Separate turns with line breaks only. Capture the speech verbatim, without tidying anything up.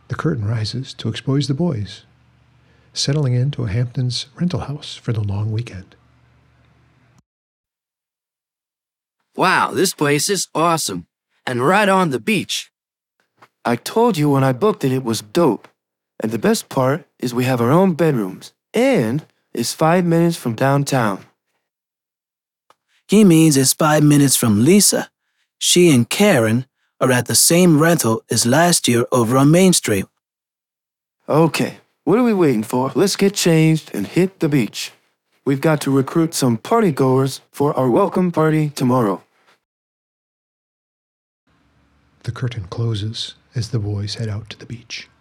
The curtain rises to expose the boys, settling into a Hamptons rental house for the long weekend.
Wow, this place is awesome. And right on the beach.
I told you when I booked it it was dope. And the best part is we have our own bedrooms. And it's five minutes from downtown.
He means it's five minutes from Lisa. She and Karen are at the same rental as last year over on Main Street.
Okay, what are we waiting for? Let's get changed and hit the beach. We've got to recruit some partygoers for our welcome party tomorrow.
The curtain closes as the boys head out to the beach.